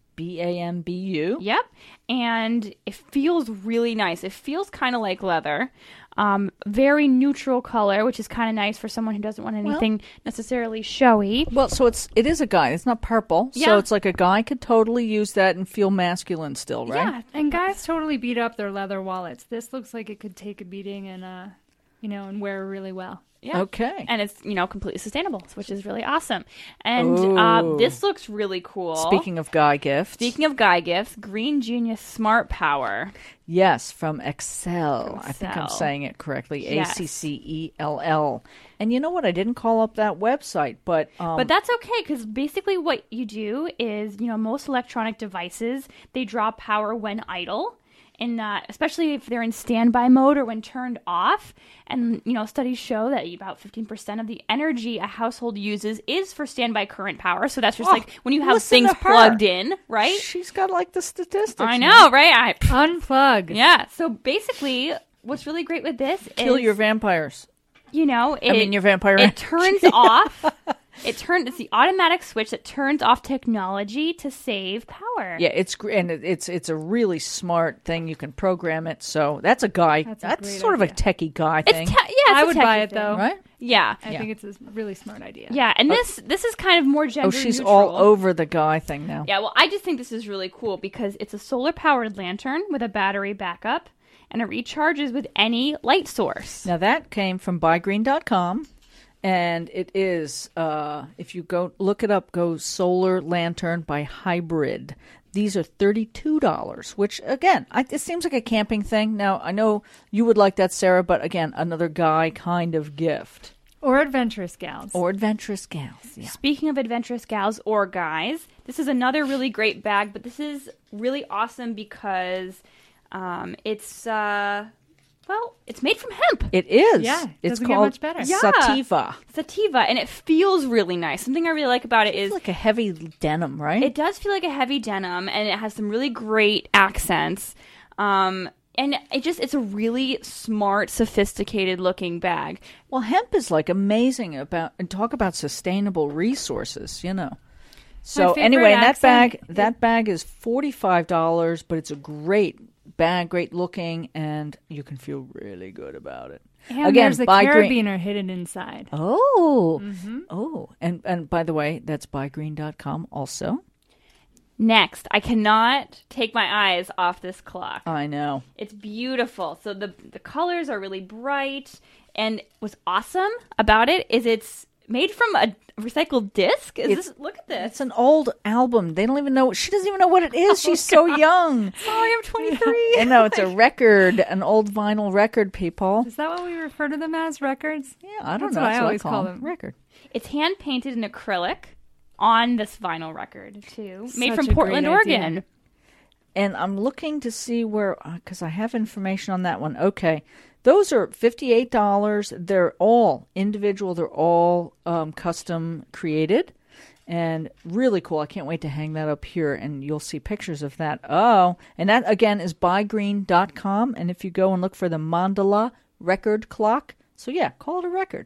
BAMBU. Yep. And it feels really nice. It feels kind of like leather. Very neutral color, which is kind of nice for someone who doesn't want anything necessarily showy. Well, so it is a guy. It's not purple. Yeah. So it's like a guy could totally use that and feel masculine still, right? Yeah. And guys totally beat up their leather wallets. This looks like it could take a beating and and wear really well. Yeah. Okay. And it's, completely sustainable, which is really awesome. And this looks really cool. Speaking of guy gifts, Green Genius Smart Power. Yes, from Accell. I think I'm saying it correctly. Yes. ACCELL. And you know what? I didn't call up that website, but that's okay, because basically what you do is, most electronic devices, they draw power when idle. And especially if they're in standby mode or when turned off. And, studies show that about 15% of the energy a household uses is for standby current power. So that's just like when you have things plugged in, right? She's got like the statistics. I know, right? Unplug. Yeah. So basically, what's really great with this is... Kill your vampires. Your vampire. It turns off... It's the automatic switch that turns off technology to save power. Yeah, it's a really smart thing. You can program it. So that's a guy. That's sort of a techie guy thing. I would buy it though. Right? Yeah, I think it's a really smart idea. Yeah, and this is kind of more gender neutral. She's neutral. all over the guy thing now. Yeah, well, I just think this is really cool because it's a solar powered lantern with a battery backup, and it recharges with any light source. Now that came from buygreen.com. And it is, if you go look it up, go Solar Lantern by Hybrid. These are $32, which, again, it seems like a camping thing. Now, I know you would like that, Sarah, but, again, another guy kind of gift. Or adventurous gals. Yeah. Speaking of adventurous gals or guys, this is another really great bag, but this is really awesome because it's... Well, it's made from hemp. It is. Yeah, it's called get much better. Sativa. Sativa, and it feels really nice. Something I really like about it is like a heavy denim, right? It does feel like a heavy denim, and it has some really great accents. And it's a really smart, sophisticated looking bag. Well, hemp is like amazing and talk about sustainable resources, So anyway, that bag is $45, but it's a great bag, great looking, and you can feel really good about it. And again, there's a carabiner hidden inside. Oh. Mm-hmm. Oh. And by the way, that's buygreen.com also. Next, I cannot take my eyes off this clock. I know. It's beautiful. So the colors are really bright, and what's awesome about it is it's made from a recycled disc? Look at this. It's an old album. They don't even know. She doesn't even know what it is. She's so young. Sorry, I'm 23. And no, it's a record, an old vinyl record, people. Is that what we refer to them as, records? Yeah, I don't That's know. what That's I what always call call them. Record. It's hand painted in acrylic on this vinyl record too, made Such from a Portland, great idea. Oregon. And I'm looking to see where, because I have information on that one. Okay. Those are $58. They're all individual. They're all custom created. And really cool. I can't wait to hang that up here, and you'll see pictures of that. Oh, and that, again, is buygreen.com. And if you go and look for the Mandala record clock, so yeah, call it a record.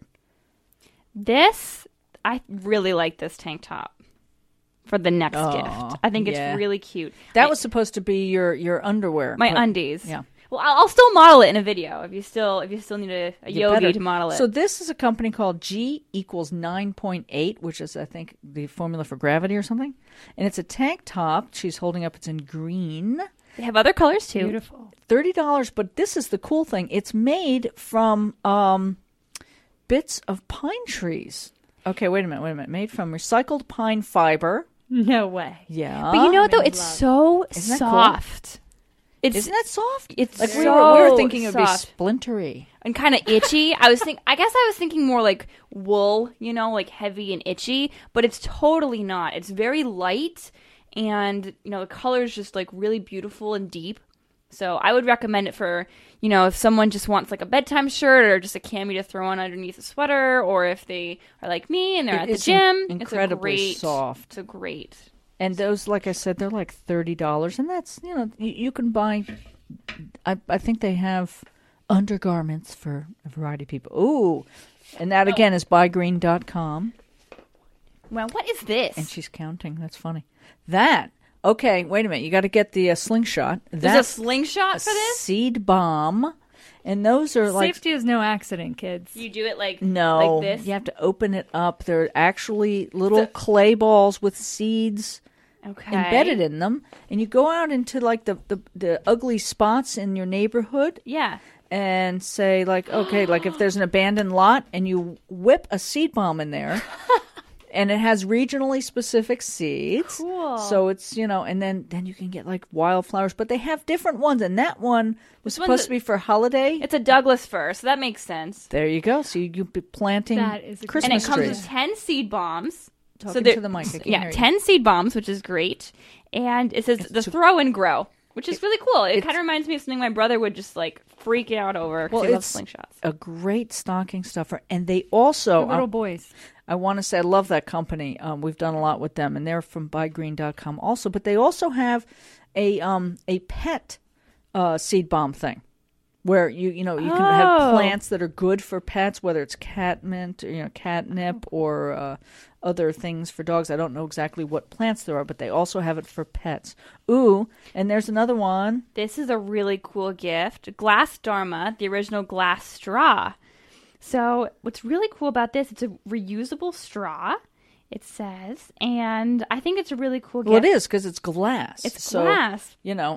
I really like this tank top for the next gift. I think it's really cute. That was supposed to be your underwear. My undies. Yeah. Well, I'll still model it in a video if you still need a yogi to model it. So this is a company called G equals 9.8, which is, I think, the formula for gravity or something. And it's a tank top. She's holding up. It's in green. They have other colors too. Beautiful. $30, but this is the cool thing. It's made from bits of pine trees. Okay, wait a minute. Made from recycled pine fiber. No way. Yeah. But you know what, though? It's so Isn't that soft. Cool? Isn't that soft? It's like so we were thinking it would be soft. splintery and kind of itchy. I guess I was thinking more like wool, like heavy and itchy, but it's totally not. It's very light, and the color is just like really beautiful and deep. So I would recommend it for if someone just wants like a bedtime shirt or just a cami to throw on underneath a sweater, or if they are like me and they're at the gym. Incredibly soft. It's a great. And those, like I said, they're like $30, and that's you can buy. I think they have undergarments for a variety of people. Ooh, and that again is buygreen.com. Well, what is this? And she's counting. That's funny. Okay, wait a minute. You got to get the slingshot. There's a slingshot for this? Seed bomb. And those are like... Safety is no accident, kids. You do it like this? You have to open it up. They're actually little clay balls with seeds embedded in them. And you go out into like the ugly spots in your neighborhood. Yeah. And say like, okay, like if there's an abandoned lot and you whip a seed bomb in there... And it has regionally specific seeds. Cool. So it's, and then you can get like wildflowers. But they have different ones. And that one was supposed to be for holiday. It's a Douglas fir, so that makes sense. There you go. So you'll be planting Christmas and it comes trees. with 10 seed bombs. Talking to the mic. Yeah, 10 seed bombs, which is great. And it says throw and grow, which is really cool. It kind of reminds me of something my brother would just like freak out over because he loves slingshots. A great stocking stuffer. And they also... For little boys. I want to say I love that company. We've done a lot with them, and they're from buygreen.com also. But they also have a pet seed bomb thing, where you can have plants that are good for pets, whether it's catmint, catnip, or other things for dogs. I don't know exactly what plants there are, but they also have it for pets. Ooh, and there's another one. This is a really cool gift. Glass Dharma, the original glass straw. So what's really cool about this, it's a reusable straw, it says, and I think it's a really cool gift. Well, it is, because it's glass. It's glass. Yeah,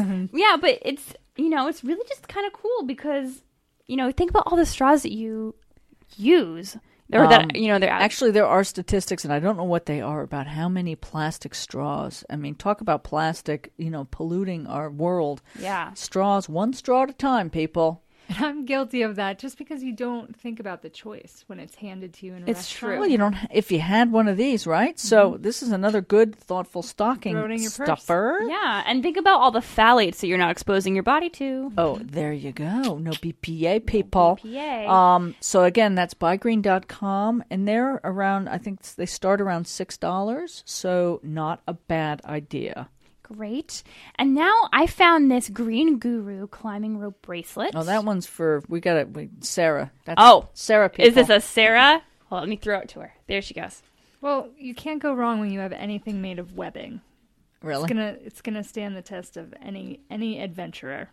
but it's, it's really just kind of cool because, think about all the straws that you use. Or actually, there are statistics, and I don't know what they are, about how many plastic straws. I mean, talk about plastic, polluting our world. Yeah. Straws, one straw at a time, people. And I'm guilty of that just because you don't think about the choice when it's handed to you in a restaurant. It's true. Well, you don't. If you had one of these, right? So this is another good, thoughtful stocking stuffer. Yeah, and think about all the phthalates that you're not exposing your body to. Oh, there you go. No BPA, people. No BPA. So again, that's buygreen.com, and they're around. I think they start around $6. So not a bad idea. Great. And now I found this Green Guru climbing rope bracelet. Oh, that one's for, Sarah. That's Sarah, people. Is this a Sarah? Well, let me throw it to her. There she goes. Well, you can't go wrong when you have anything made of webbing. Really? It's gonna stand the test of any adventurer.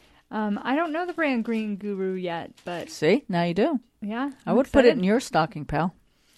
I don't know the brand Green Guru yet, but... See? Now you do. Yeah. I would put it in your stocking, pal.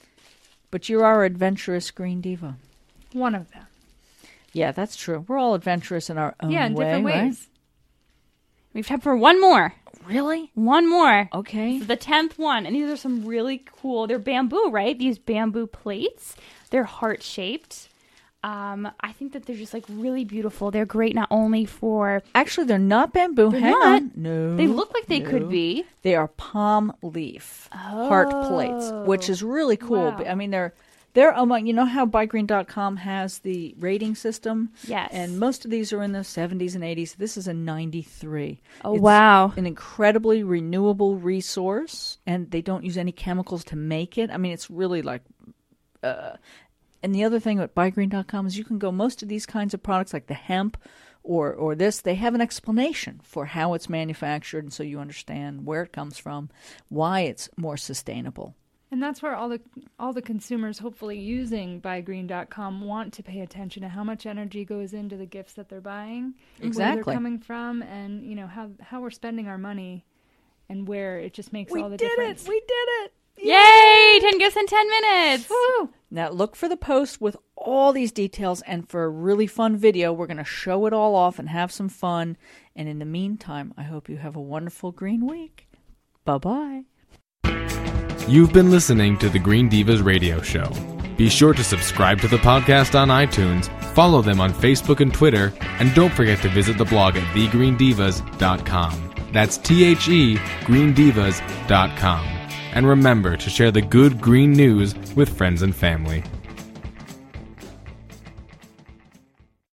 But you are adventurous Green Diva. One of them. Yeah, that's true. We're all adventurous in our own way. Yeah, in different ways. Right? We have time for one more. Really? One more. Okay. This is the 10th one. And these are some really cool, they're bamboo, right? These bamboo plates. They're heart-shaped. I think that they're just like really beautiful. They're great not only for... Actually, they're not bamboo. They're Hang not. on. No. They look like they could be. They are palm leaf heart plates, which is really cool. Wow. I mean, they're among, you know how BuyGreen.com has the rating system? Yes. And most of these are in the 70s and 80s. This is a 93. Oh, It's wow. an incredibly renewable resource, and they don't use any chemicals to make it. I mean, it's really like... and the other thing with BuyGreen.com is you can go, most of these kinds of products like the hemp or this, they have an explanation for how it's manufactured, and so you understand where it comes from, why it's more sustainable. And that's where all the consumers hopefully using BuyGreen.com want to pay attention to how much energy goes into the gifts that they're buying, Exactly. where they're coming from, and you know how we're spending our money, and where it just makes all the difference. We did it! Yay! 10 gifts in 10 minutes. Woo! Now look for the post with all these details, and for a really fun video, we're going to show it all off and have some fun. And in the meantime, I hope you have a wonderful green week. Bye-bye. You've been listening to the Green Divas Radio Show. Be sure to subscribe to the podcast on iTunes, follow them on Facebook and Twitter, and don't forget to visit the blog at thegreendivas.com. That's TheGreendivas.com. And remember to share the good green news with friends and family.